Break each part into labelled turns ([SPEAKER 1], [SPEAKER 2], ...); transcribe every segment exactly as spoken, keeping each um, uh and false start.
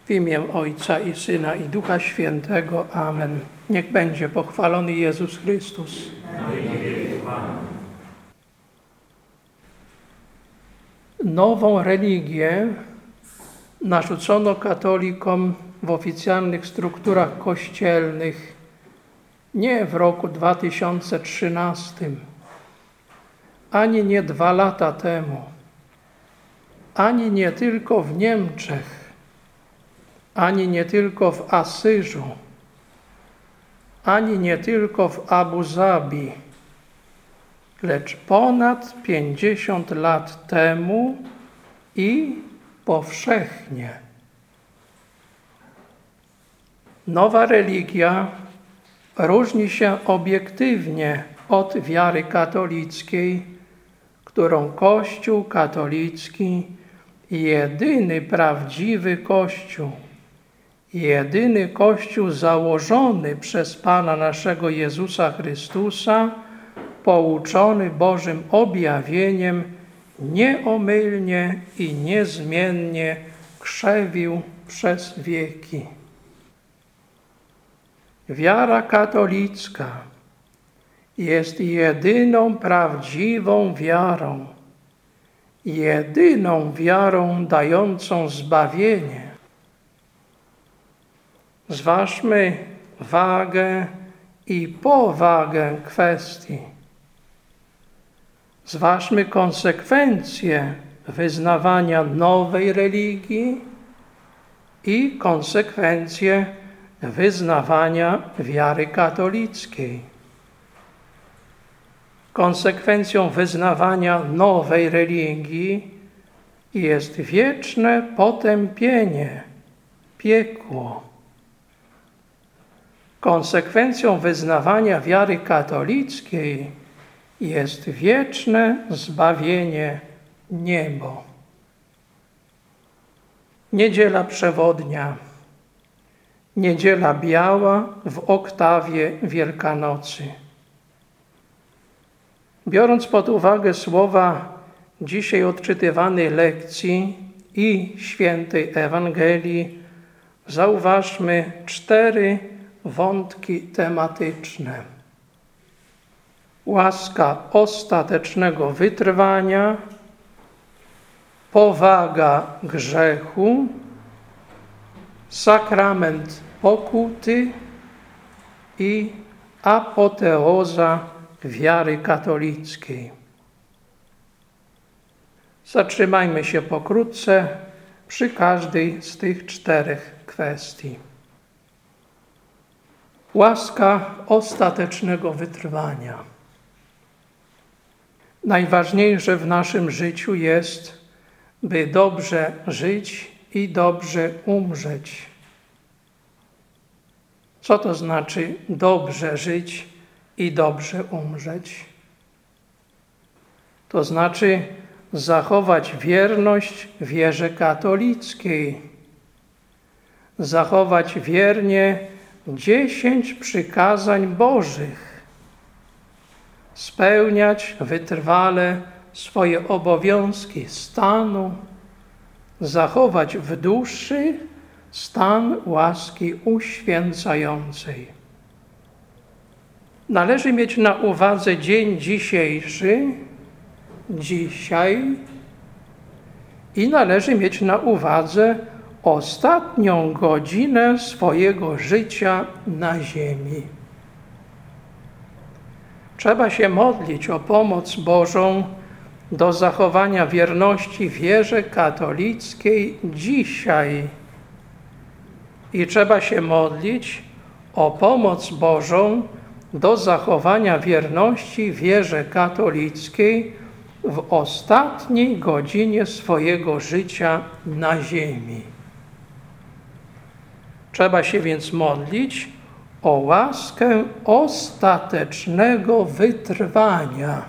[SPEAKER 1] W imię Ojca i Syna i Ducha Świętego. Amen. Niech będzie pochwalony Jezus Chrystus. Nową religię narzucono katolikom w oficjalnych strukturach kościelnych nie w roku dwa tysiące trzynastym, ani nie dwa lata temu, ani nie tylko w Niemczech, ani nie tylko w Asyżu, ani nie tylko w Abu Zabi, lecz ponad pięćdziesiąt lat temu i powszechnie. Nowa religia różni się obiektywnie od wiary katolickiej, którą Kościół katolicki, jedyny prawdziwy Kościół, jedyny Kościół założony przez Pana naszego Jezusa Chrystusa, pouczony Bożym objawieniem, nieomylnie i niezmiennie krzewił przez wieki. Wiara katolicka jest jedyną prawdziwą wiarą, jedyną wiarą dającą zbawienie. Zważmy wagę i powagę kwestii. Zważmy konsekwencje wyznawania nowej religii i konsekwencje wyznawania wiary katolickiej. Konsekwencją wyznawania nowej religii jest wieczne potępienie, piekło. Konsekwencją wyznawania wiary katolickiej jest wieczne zbawienie, niebo. Niedziela przewodnia, niedziela biała w oktawie Wielkanocy. Biorąc pod uwagę słowa dzisiaj odczytywanej lekcji i świętej Ewangelii, zauważmy cztery wątki tematyczne. Łaska ostatecznego wytrwania, powaga grzechu, sakrament pokuty i apoteoza wiary katolickiej. Zatrzymajmy się pokrótce przy każdej z tych czterech kwestii. Łaska ostatecznego wytrwania. Najważniejsze w naszym życiu jest, by dobrze żyć i dobrze umrzeć. Co to znaczy dobrze żyć i dobrze umrzeć? To znaczy zachować wierność wierze katolickiej, zachować wiernie dziesięć przykazań Bożych, spełniać wytrwale swoje obowiązki stanu, zachować w duszy stan łaski uświęcającej. Należy mieć na uwadze dzień dzisiejszy, dzisiaj i należy mieć na uwadze ostatnią godzinę swojego życia na ziemi. Trzeba się modlić o pomoc Bożą do zachowania wierności wierze katolickiej dzisiaj. I trzeba się modlić o pomoc Bożą do zachowania wierności wierze katolickiej w ostatniej godzinie swojego życia na ziemi. Trzeba się więc modlić o łaskę ostatecznego wytrwania.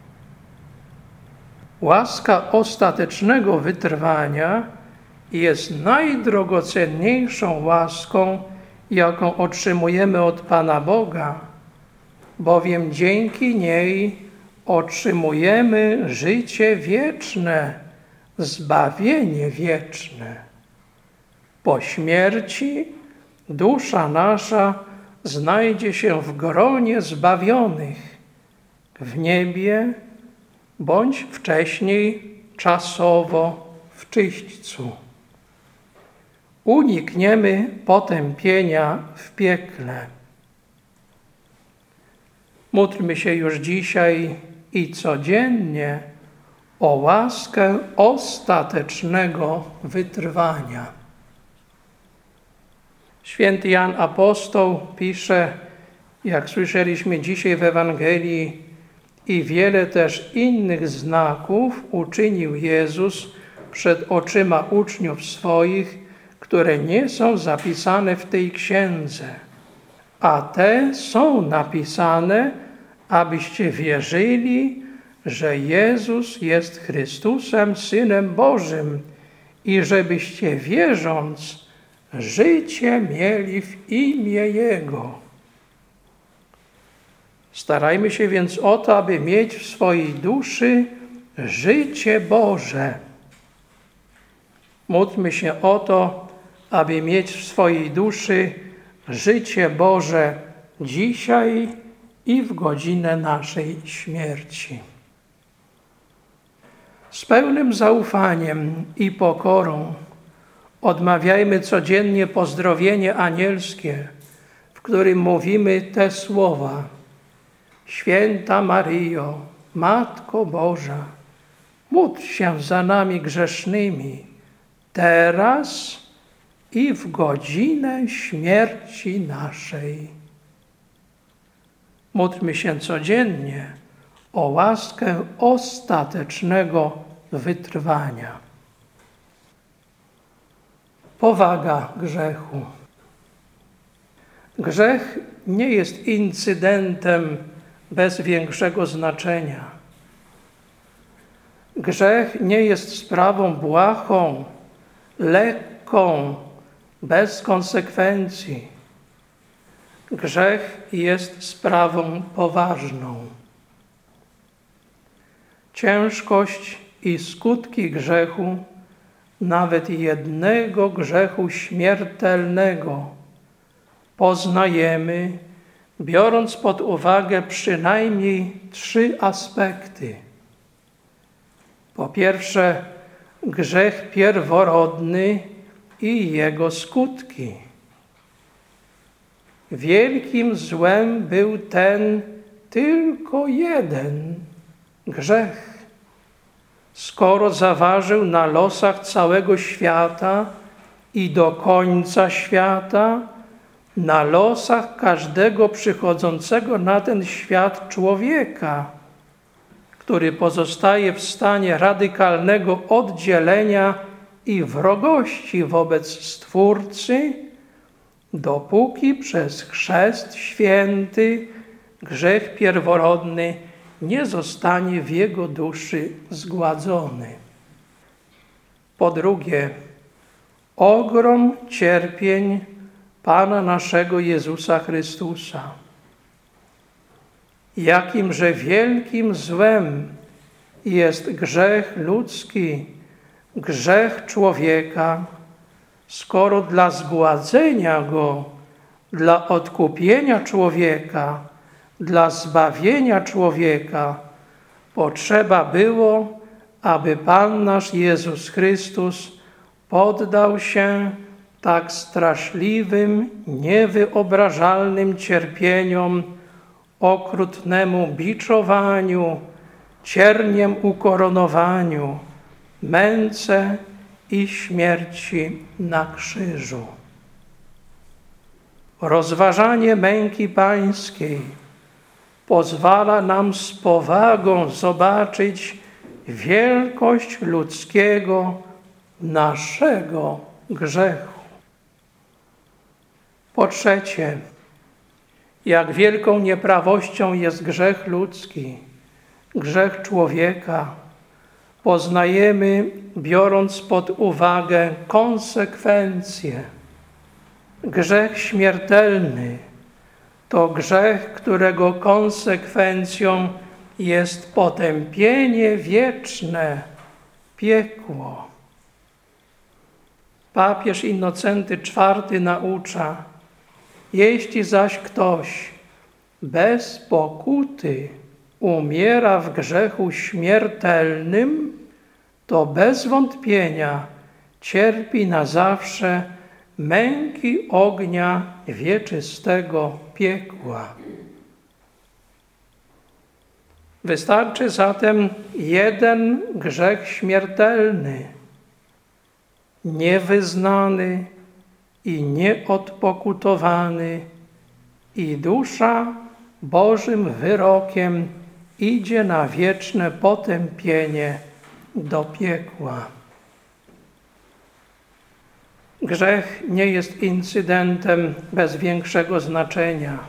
[SPEAKER 1] Łaska ostatecznego wytrwania jest najdrogocenniejszą łaską, jaką otrzymujemy od Pana Boga, bowiem dzięki niej otrzymujemy życie wieczne, zbawienie wieczne. Po śmierci dusza nasza znajdzie się w gronie zbawionych, w niebie bądź wcześniej czasowo w czyśćcu. Unikniemy potępienia w piekle. Módlmy się już dzisiaj i codziennie o łaskę ostatecznego wytrwania. Święty Jan Apostoł pisze, jak słyszeliśmy dzisiaj w Ewangelii, i wiele też innych znaków uczynił Jezus przed oczyma uczniów swoich, które nie są zapisane w tej księdze, a te są napisane, abyście wierzyli, że Jezus jest Chrystusem, Synem Bożym i żebyście wierząc, życie mieli w imię Jego. Starajmy się więc o to, aby mieć w swojej duszy życie Boże. Módlmy się o to, aby mieć w swojej duszy życie Boże dzisiaj i w godzinę naszej śmierci. Z pełnym zaufaniem i pokorą odmawiajmy codziennie pozdrowienie anielskie, w którym mówimy te słowa: Święta Maryjo, Matko Boża, módl się za nami grzesznymi, teraz i w godzinę śmierci naszej. Módlmy się codziennie o łaskę ostatecznego wytrwania. Powaga grzechu. Grzech nie jest incydentem bez większego znaczenia. Grzech nie jest sprawą błahą, lekką, bez konsekwencji. Grzech jest sprawą poważną. Ciężkość i skutki grzechu, nawet jednego grzechu śmiertelnego, poznajemy, biorąc pod uwagę przynajmniej trzy aspekty. Po pierwsze, grzech pierworodny i jego skutki. Wielkim złem był ten tylko jeden grzech. Skoro zaważył na losach całego świata i do końca świata, na losach każdego przychodzącego na ten świat człowieka, który pozostaje w stanie radykalnego oddzielenia i wrogości wobec Stwórcy, dopóki przez chrzest święty grzech pierworodny nie zostanie w jego duszy zgładzony. Po drugie, ogrom cierpień Pana naszego Jezusa Chrystusa. Jakimże wielkim złem jest grzech ludzki, grzech człowieka, skoro dla zgładzenia go, dla odkupienia człowieka, dla zbawienia człowieka potrzeba było, aby Pan nasz Jezus Chrystus poddał się tak straszliwym, niewyobrażalnym cierpieniom, okrutnemu biczowaniu, cierniem ukoronowaniu, męce i śmierci na krzyżu. Rozważanie męki pańskiej pozwala nam z powagą zobaczyć wielkość ludzkiego, naszego grzechu. Po trzecie, jak wielką nieprawością jest grzech ludzki, grzech człowieka, poznajemy, biorąc pod uwagę konsekwencje. Grzech śmiertelny to grzech, którego konsekwencją jest potępienie wieczne, piekło. Papież Innocenty czwarty naucza: jeśli zaś ktoś bez pokuty umiera w grzechu śmiertelnym, to bez wątpienia cierpi na zawsze męki ognia wieczystego piekła. Wystarczy zatem jeden grzech śmiertelny, niewyznany i nieodpokutowany, i dusza Bożym wyrokiem idzie na wieczne potępienie do piekła. Grzech nie jest incydentem bez większego znaczenia.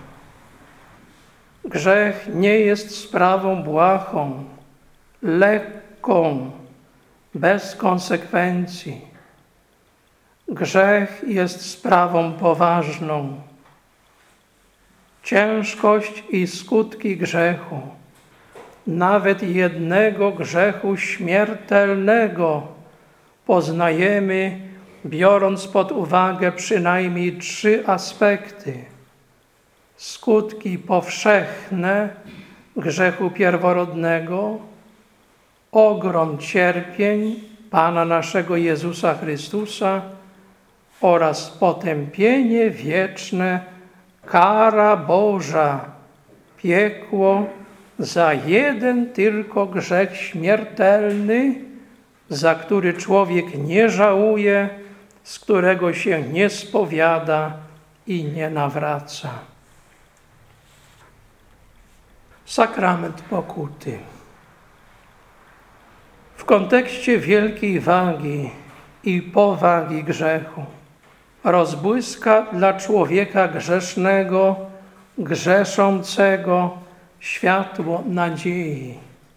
[SPEAKER 1] Grzech nie jest sprawą błahą, lekką, bez konsekwencji. Grzech jest sprawą poważną. Ciężkość i skutki grzechu, nawet jednego grzechu śmiertelnego, poznajemy, biorąc pod uwagę przynajmniej trzy aspekty. Skutki powszechne grzechu pierworodnego, ogrom cierpień Pana naszego Jezusa Chrystusa oraz potępienie wieczne, kara Boża, piekło za jeden tylko grzech śmiertelny, za który człowiek nie żałuje, z którego się nie spowiada i nie nawraca. Sakrament pokuty. W kontekście wielkiej wagi i powagi grzechu rozbłyska dla człowieka grzesznego, grzeszącego światło nadziei.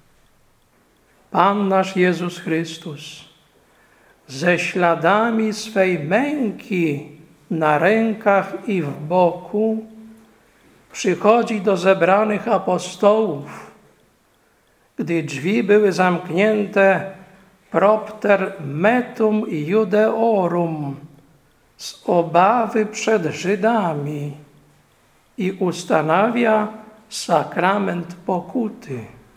[SPEAKER 1] Pan nasz Jezus Chrystus ze śladami swej męki na rękach i w boku przychodzi do zebranych apostołów, gdy drzwi były zamknięte propter metum Judeorum, z obawy przed Żydami, i ustanawia sakrament pokuty.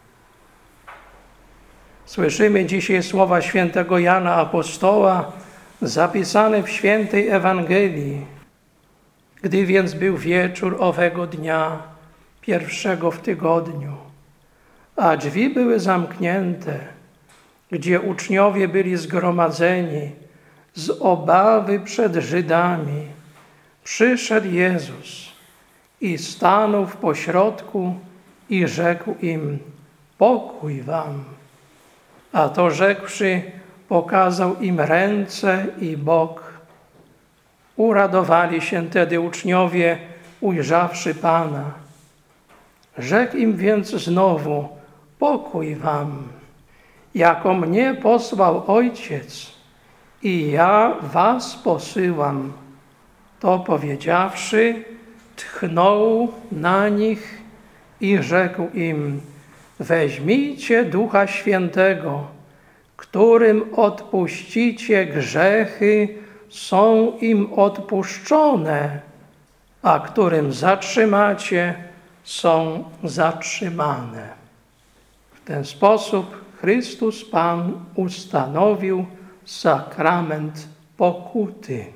[SPEAKER 1] Słyszymy dzisiaj słowa świętego Jana Apostoła zapisane w świętej Ewangelii. Gdy więc był wieczór owego dnia, pierwszego w tygodniu, a drzwi były zamknięte, gdzie uczniowie byli zgromadzeni z obawy przed Żydami, przyszedł Jezus i stanął w pośrodku i rzekł im: pokój wam. A to rzekłszy, pokazał im ręce i bok. Uradowali się tedy uczniowie, ujrzawszy Pana. Rzekł im więc znowu: pokój wam. Jako mnie posłał Ojciec, i ja was posyłam. To powiedziawszy, tchnął na nich i rzekł im: weźmijcie Ducha Świętego, którym odpuścicie grzechy, są im odpuszczone, a którym zatrzymacie, są zatrzymane. W ten sposób Chrystus Pan ustanowił sakrament pokuty.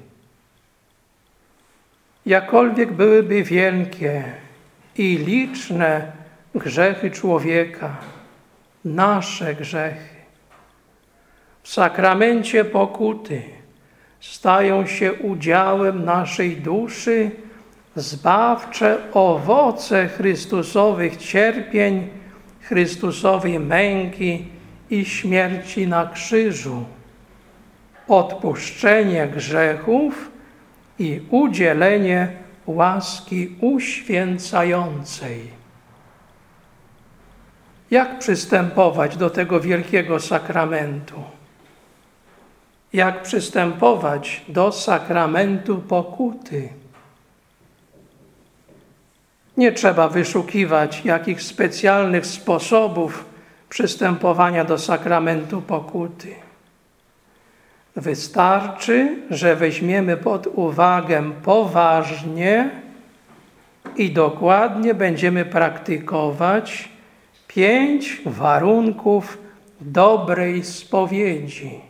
[SPEAKER 1] Jakkolwiek byłyby wielkie i liczne grzechy człowieka, nasze grzechy, w sakramencie pokuty stają się udziałem naszej duszy zbawcze owoce Chrystusowych cierpień, Chrystusowej męki i śmierci na krzyżu, odpuszczenie grzechów i udzielenie łaski uświęcającej. Jak przystępować do tego wielkiego sakramentu? Jak przystępować do sakramentu pokuty? Nie trzeba wyszukiwać jakichś specjalnych sposobów przystępowania do sakramentu pokuty. Wystarczy, że weźmiemy pod uwagę poważnie i dokładnie będziemy praktykować pięć warunków dobrej spowiedzi.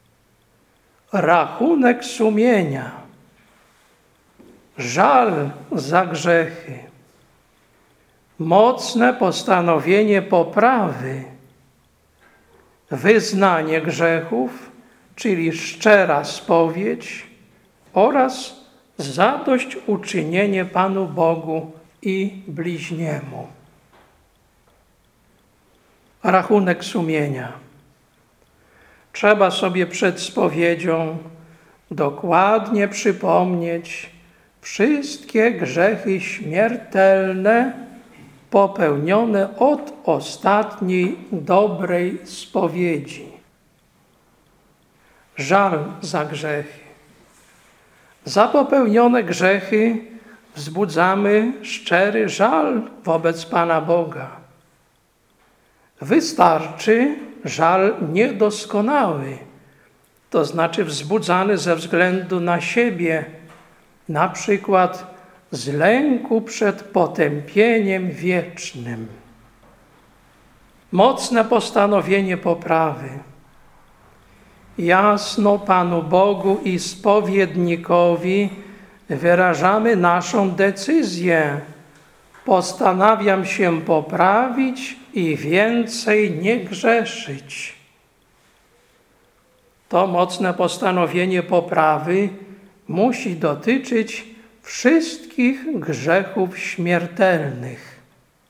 [SPEAKER 1] Rachunek sumienia, żal za grzechy, mocne postanowienie poprawy, wyznanie grzechów, czyli szczera spowiedź oraz zadośćuczynienie Panu Bogu i bliźniemu. Rachunek sumienia. Trzeba sobie przed spowiedzią dokładnie przypomnieć wszystkie grzechy śmiertelne popełnione od ostatniej dobrej spowiedzi. Żal za grzechy. Za popełnione grzechy wzbudzamy szczery żal wobec Pana Boga. Wystarczy żal niedoskonały, to znaczy wzbudzany ze względu na siebie, na przykład z lęku przed potępieniem wiecznym. Mocne postanowienie poprawy. Jasno Panu Bogu i spowiednikowi wyrażamy naszą decyzję. Postanawiam się poprawić i więcej nie grzeszyć. To mocne postanowienie poprawy musi dotyczyć wszystkich grzechów śmiertelnych.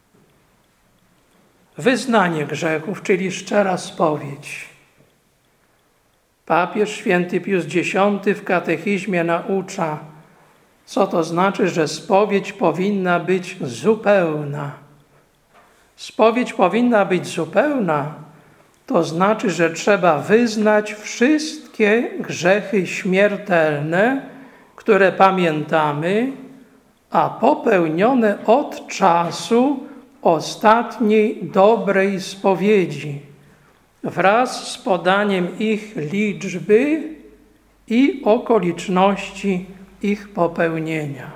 [SPEAKER 1] Wyznanie grzechów, czyli szczera spowiedź. Papież święty Pius Dziesiąty w katechizmie naucza, co to znaczy, że spowiedź powinna być zupełna. Spowiedź powinna być zupełna, to znaczy, że trzeba wyznać wszystkie grzechy śmiertelne, które pamiętamy, a popełnione od czasu ostatniej dobrej spowiedzi, wraz z podaniem ich liczby i okoliczności ich popełnienia.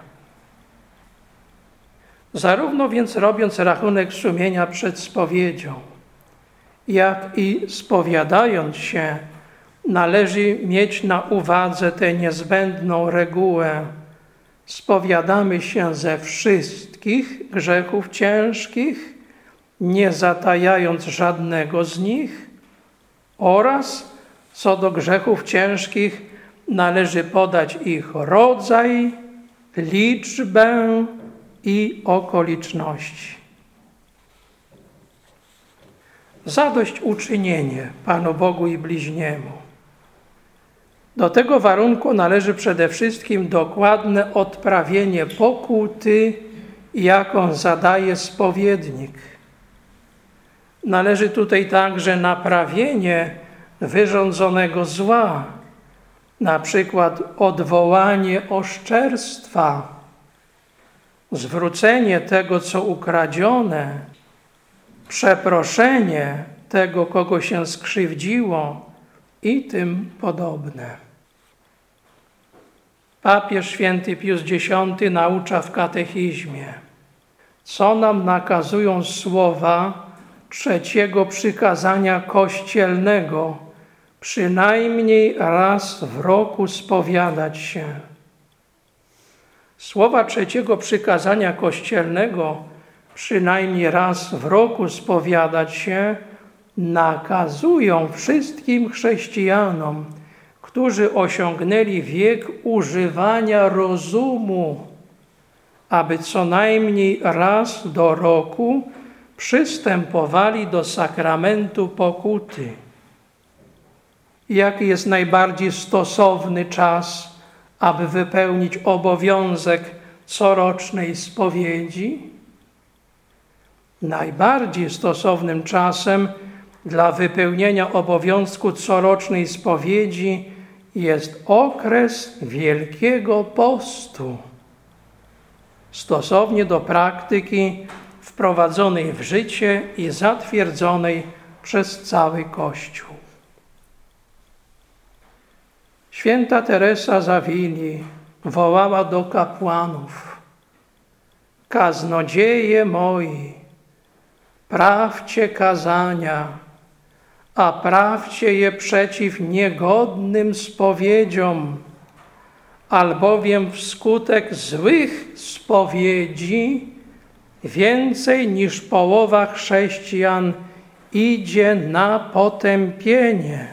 [SPEAKER 1] Zarówno więc robiąc rachunek sumienia przed spowiedzią, jak i spowiadając się, należy mieć na uwadze tę niezbędną regułę. Spowiadamy się ze wszystkich grzechów ciężkich, nie zatajając żadnego z nich, oraz co do grzechów ciężkich należy podać ich rodzaj, liczbę i okoliczności. Zadośćuczynienie Panu Bogu i bliźniemu. Do tego warunku należy przede wszystkim dokładne odprawienie pokuty, jaką zadaje spowiednik. Należy tutaj także naprawienie wyrządzonego zła, na przykład odwołanie oszczerstwa, zwrócenie tego, co ukradzione, przeproszenie tego, kogo się skrzywdziło i tym podobne. Papież święty Pius Dziesiąty naucza w katechizmie, co nam nakazują słowa trzeciego przykazania kościelnego, przynajmniej raz w roku spowiadać się. Słowa trzeciego przykazania kościelnego, przynajmniej raz w roku spowiadać się, nakazują wszystkim chrześcijanom, którzy osiągnęli wiek używania rozumu, aby co najmniej raz do roku przystępowali do sakramentu pokuty. Jaki jest najbardziej stosowny czas, aby wypełnić obowiązek corocznej spowiedzi? Najbardziej stosownym czasem dla wypełnienia obowiązku corocznej spowiedzi jest okres Wielkiego Postu. Stosownie do praktyki wprowadzonej w życie i zatwierdzonej przez cały Kościół. Święta Teresa z Awili wołała do kapłanów: kaznodzieje moi, prawcie kazania, a prawcie je przeciw niegodnym spowiedziom, albowiem wskutek złych spowiedzi więcej niż połowa chrześcijan idzie na potępienie.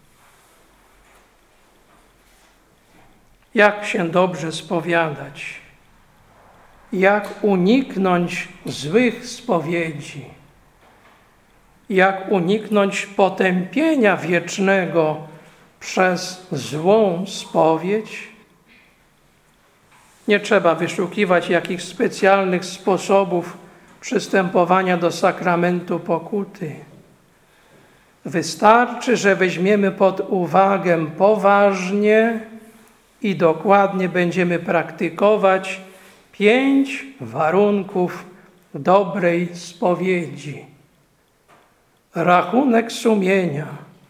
[SPEAKER 1] Jak się dobrze spowiadać? Jak uniknąć złych spowiedzi? Jak uniknąć potępienia wiecznego przez złą spowiedź? Nie trzeba wyszukiwać jakichś specjalnych sposobów przystępowania do sakramentu pokuty. Wystarczy, że weźmiemy pod uwagę poważnie i dokładnie będziemy praktykować pięć warunków dobrej spowiedzi. Rachunek sumienia,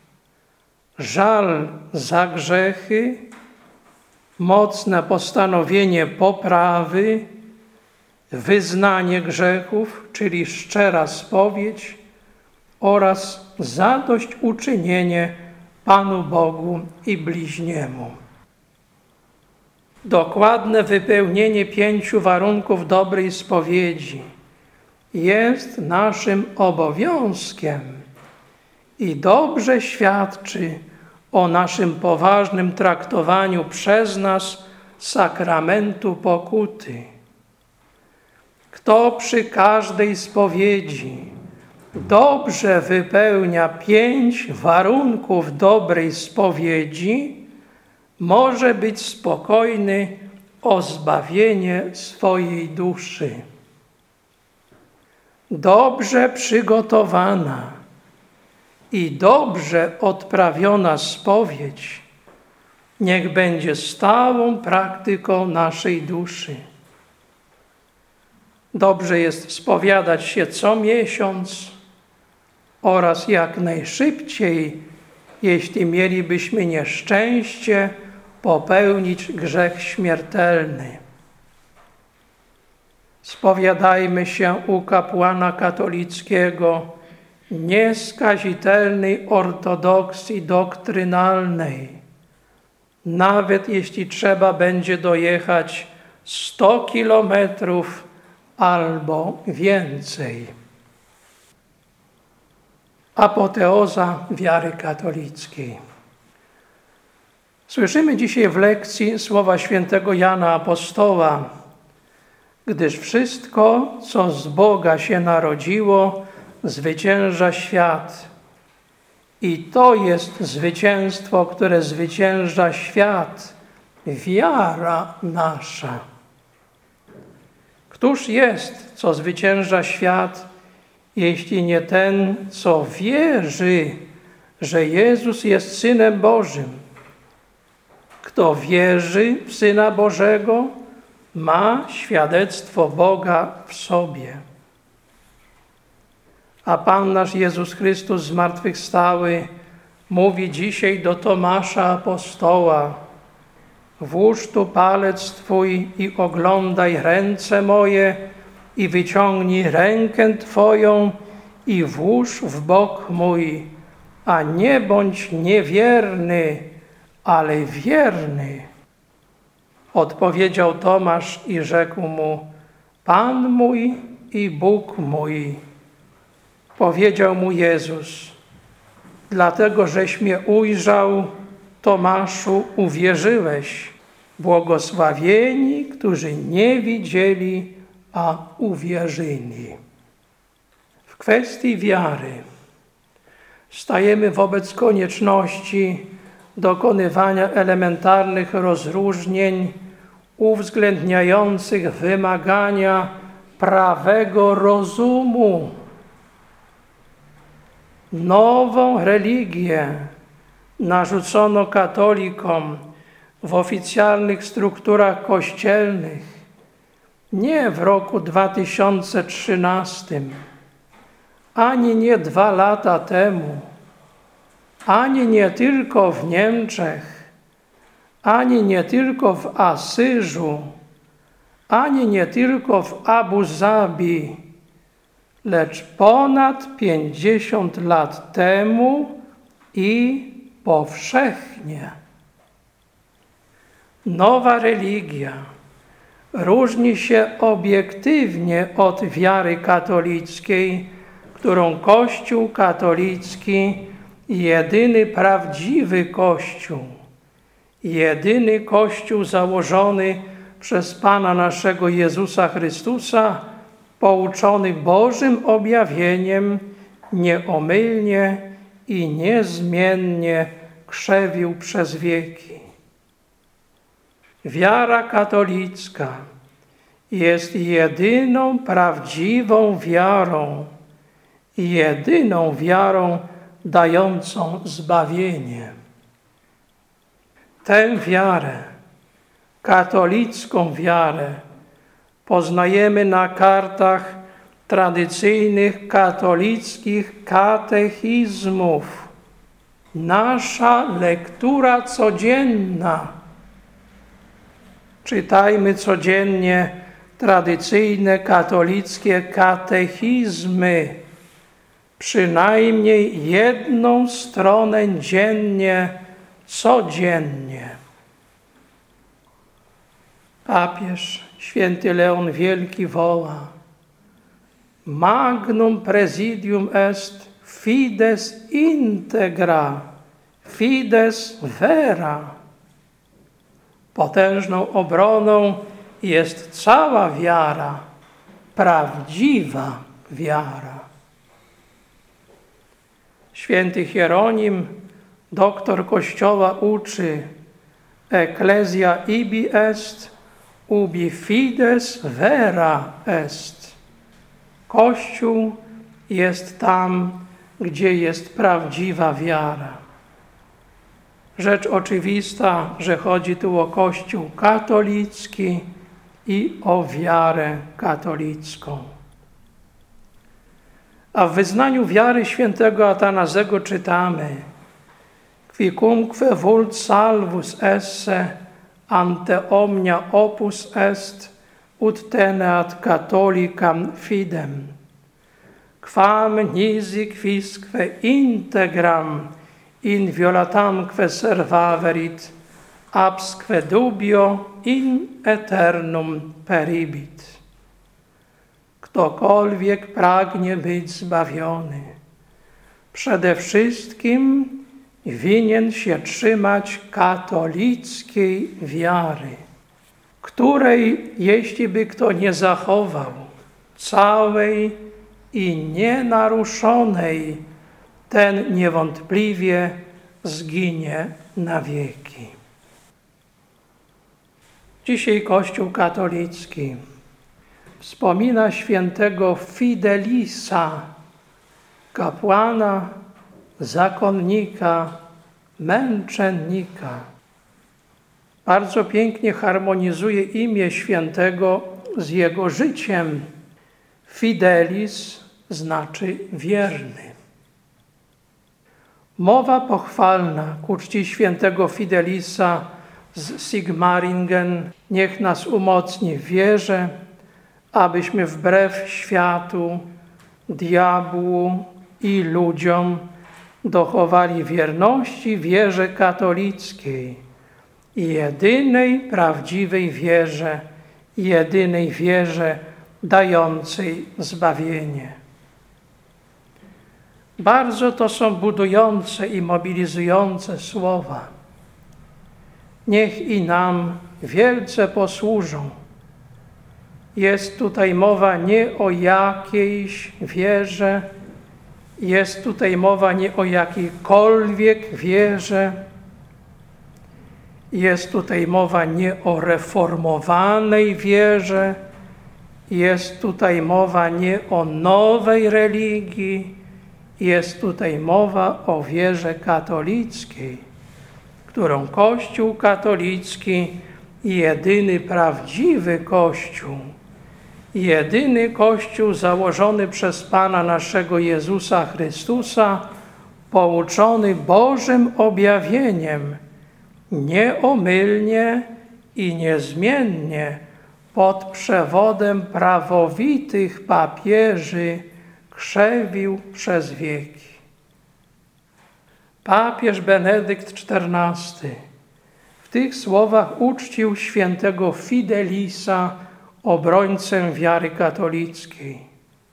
[SPEAKER 1] żal za grzechy, mocne postanowienie poprawy, wyznanie grzechów, czyli szczera spowiedź oraz zadośćuczynienie Panu Bogu i bliźniemu. Dokładne wypełnienie pięciu warunków dobrej spowiedzi jest naszym obowiązkiem i dobrze świadczy o naszym poważnym traktowaniu przez nas sakramentu pokuty. Kto przy każdej spowiedzi dobrze wypełnia pięć warunków dobrej spowiedzi, może być spokojny o zbawienie swojej duszy. Dobrze przygotowana i dobrze odprawiona spowiedź niech będzie stałą praktyką naszej duszy. Dobrze jest spowiadać się co miesiąc oraz jak najszybciej, jeśli mielibyśmy nieszczęście popełnić grzech śmiertelny. Spowiadajmy się u kapłana katolickiego nieskazitelnej ortodoksji doktrynalnej, nawet jeśli trzeba będzie dojechać sto kilometrów albo więcej. Apoteoza wiary katolickiej. Słyszymy dzisiaj w lekcji słowa świętego Jana Apostoła: gdyż wszystko, co z Boga się narodziło, zwycięża świat. I to jest zwycięstwo, które zwycięża świat, wiara nasza. Któż jest, co zwycięża świat, jeśli nie ten, co wierzy, że Jezus jest Synem Bożym? Kto wierzy w Syna Bożego, ma świadectwo Boga w sobie. A Pan nasz Jezus Chrystus zmartwychwstały mówi dzisiaj do Tomasza apostoła: włóż tu palec Twój i oglądaj ręce moje i wyciągnij rękę Twoją i włóż w bok mój, a nie bądź niewierny, ale wierny. Odpowiedział Tomasz i rzekł mu: Pan mój i Bóg mój. Powiedział mu Jezus: dlatego żeś mnie ujrzał, Tomaszu, uwierzyłeś. Błogosławieni, którzy nie widzieli, a uwierzyli. W kwestii wiary stajemy wobec konieczności dokonywania elementarnych rozróżnień uwzględniających wymagania prawego rozumu. Nową religię narzucono katolikom w oficjalnych strukturach kościelnych nie w roku dwa tysiące trzynastym, ani nie dwa lata temu, ani nie tylko w Niemczech, ani nie tylko w Asyżu, ani nie tylko w Abu Zabi, lecz ponad pięćdziesiąt lat temu i powszechnie. Nowa religia różni się obiektywnie od wiary katolickiej, którą Kościół katolicki, jedyny prawdziwy Kościół, jedyny Kościół założony przez Pana naszego Jezusa Chrystusa, pouczony Bożym objawieniem, nieomylnie i niezmiennie krzewił przez wieki. Wiara katolicka jest jedyną prawdziwą wiarą i jedyną wiarą dającą zbawienie. Tę wiarę, katolicką wiarę, poznajemy na kartach tradycyjnych katolickich katechizmów. Nasza lektura codzienna. Czytajmy codziennie tradycyjne katolickie katechizmy. Przynajmniej jedną stronę dziennie, codziennie. Papież święty Leon Wielki woła: Magnum presidium est fides integra, fides vera. Potężną obroną jest cała wiara, prawdziwa wiara. Święty Hieronim, doktor Kościoła, uczy: Ecclesia ibi est, ubi fides vera est. Kościół jest tam, gdzie jest prawdziwa wiara. Rzecz oczywista, że chodzi tu o Kościół katolicki i o wiarę katolicką. A w wyznaniu wiary świętego Atanazego czytamy: Quicumque vult salvus esse ante omnia opus est, ut teneat catholicam fidem. Quam nisi quisque integram inviolatamque servaverit, absque dubio in eternum peribit. Ktokolwiek pragnie być zbawiony, przede wszystkim winien się trzymać katolickiej wiary, której, jeśli by kto nie zachował całej i nienaruszonej, ten niewątpliwie zginie na wieki. Dzisiaj Kościół katolicki wspomina świętego Fidelisa, kapłana, zakonnika, męczennika. Bardzo pięknie harmonizuje imię świętego z jego życiem. Fidelis znaczy wierny. Mowa pochwalna ku czci świętego Fidelisa z Sigmaringen niech nas umocni w wierze, abyśmy wbrew światu, diabłu i ludziom dochowali wierności wierze katolickiej i jedynej prawdziwej wierze, jedynej wierze dającej zbawienie. Bardzo to są budujące i mobilizujące słowa. Niech i nam wielce posłużą. Jest tutaj mowa nie o jakiejś wierze, jest tutaj mowa nie o jakiejkolwiek wierze, jest tutaj mowa nie o reformowanej wierze, jest tutaj mowa nie o nowej religii, jest tutaj mowa o wierze katolickiej, którą Kościół katolicki, jedyny prawdziwy Kościół, jedyny Kościół założony przez Pana naszego Jezusa Chrystusa, pouczony Bożym objawieniem, nieomylnie i niezmiennie pod przewodem prawowitych papieży krzewił przez wieki. Papież Benedykt czternasty w tych słowach uczcił świętego Fidelisa, obrońcę wiary katolickiej.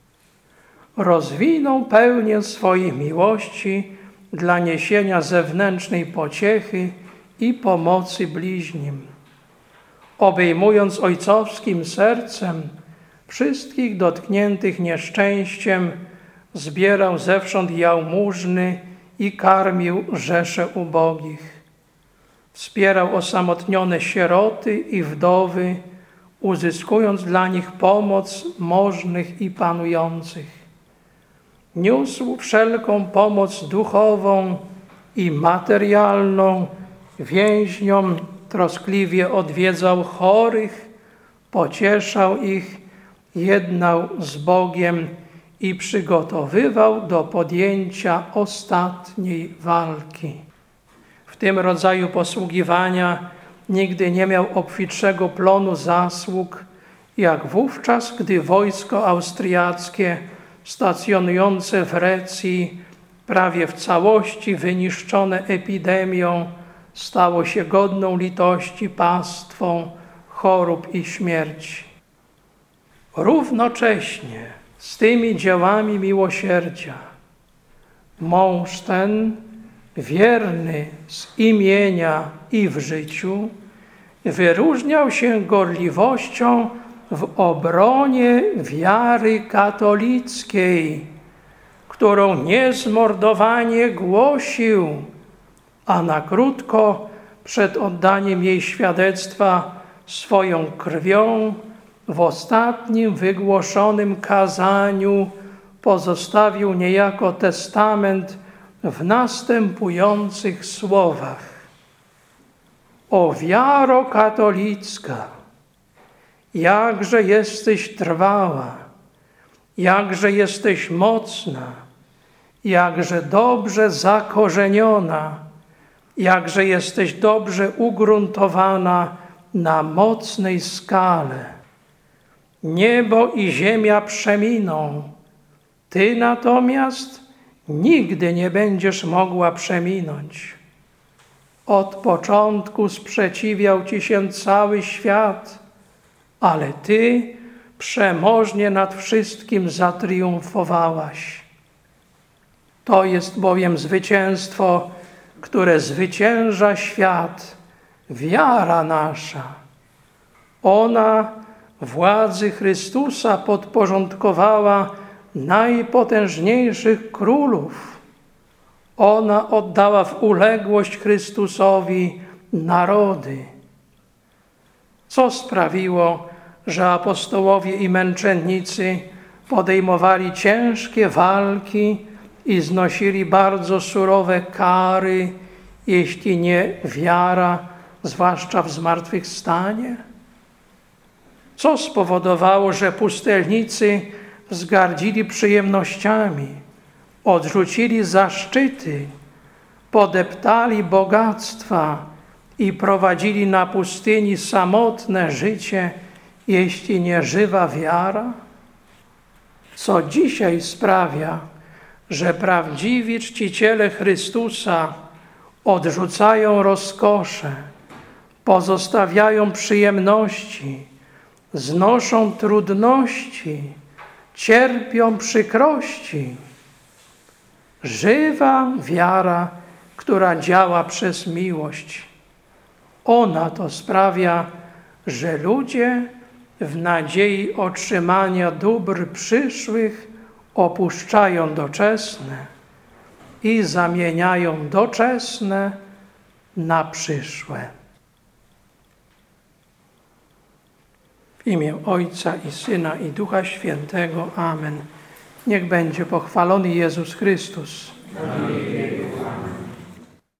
[SPEAKER 1] Rozwinął pełnię swojej miłości dla niesienia zewnętrznej pociechy i pomocy bliźnim. Obejmując ojcowskim sercem wszystkich dotkniętych nieszczęściem, zbierał zewsząd jałmużny i karmił rzesze ubogich. Wspierał osamotnione sieroty i wdowy, uzyskując dla nich pomoc możnych i panujących. Niósł wszelką pomoc duchową i materialną więźniom, troskliwie odwiedzał chorych, pocieszał ich, jednał z Bogiem i przygotowywał do podjęcia ostatniej walki. W tym rodzaju posługiwania nigdy nie miał obfitszego plonu zasług, jak wówczas, gdy wojsko austriackie stacjonujące w Recji, prawie w całości wyniszczone epidemią, stało się godną litości pastwą chorób i śmierci. Równocześnie z tymi dziełami miłosierdzia mąż ten, wierny z imienia i w życiu, wyróżniał się gorliwością w obronie wiary katolickiej, którą niezmordowanie głosił, a na krótko przed oddaniem jej świadectwa swoją krwią w ostatnim wygłoszonym kazaniu pozostawił niejako testament w następujących słowach: O wiaro katolicka, jakże jesteś trwała, jakże jesteś mocna, jakże dobrze zakorzeniona, jakże jesteś dobrze ugruntowana na mocnej skale. Niebo i ziemia przeminą, ty natomiast nigdy nie będziesz mogła przeminąć. Od początku sprzeciwiał ci się cały świat, ale ty przemożnie nad wszystkim zatriumfowałaś. To jest bowiem zwycięstwo, które zwycięża świat, wiara nasza. Ona władzy Chrystusa podporządkowała najpotężniejszych królów. Ona oddała w uległość Chrystusowi narody. Co sprawiło, że apostołowie i męczennicy podejmowali ciężkie walki i znosili bardzo surowe kary, jeśli nie wiara, zwłaszcza w zmartwychwstanie? Co spowodowało, że pustelnicy wzgardzili przyjemnościami, odrzucili zaszczyty, podeptali bogactwa i prowadzili na pustyni samotne życie, jeśli nie żywa wiara? Co dzisiaj sprawia, że prawdziwi czciciele Chrystusa odrzucają rozkosze, pozostawiają przyjemności, znoszą trudności, cierpią przykrości? Żywa wiara, która działa przez miłość. Ona to sprawia, że ludzie w nadziei otrzymania dóbr przyszłych opuszczają doczesne i zamieniają doczesne na przyszłe. W imię Ojca i Syna i Ducha Świętego. Amen. Niech będzie pochwalony Jezus Chrystus. Amen.